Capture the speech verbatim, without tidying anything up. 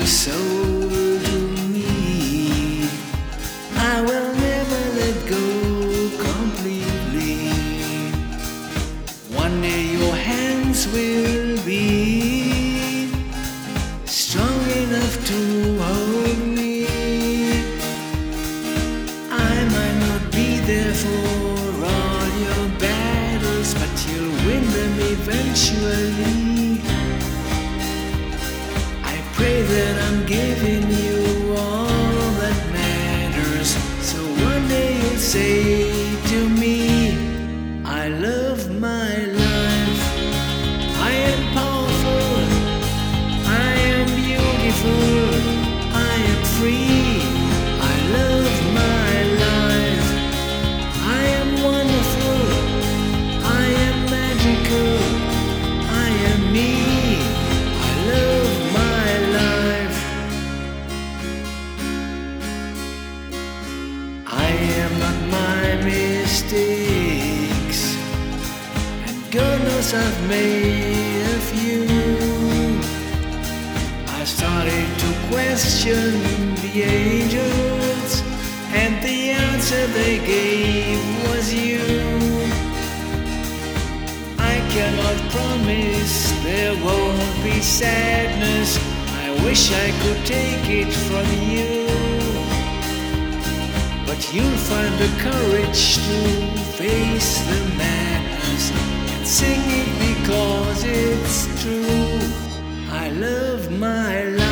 soul to me. I will never let go completely. One day your hands will be strong enough to hold me. I might not be there for all your battles, but you'll win them eventually. I pray that I'm giving you all that matters, so one day you'll say to me, I love my life. I am powerful, I am beautiful, I am free. I love my life. I am wonderful, I am magical, I am me. I love my life. I am not my mistakes, and God knows I've made a few. I started to question the angels, and the answer they gave was you. I cannot promise there won't be sadness. I wish I could take it from you, but you'll find the courage to face the madness and sing it because it's true. I love my life.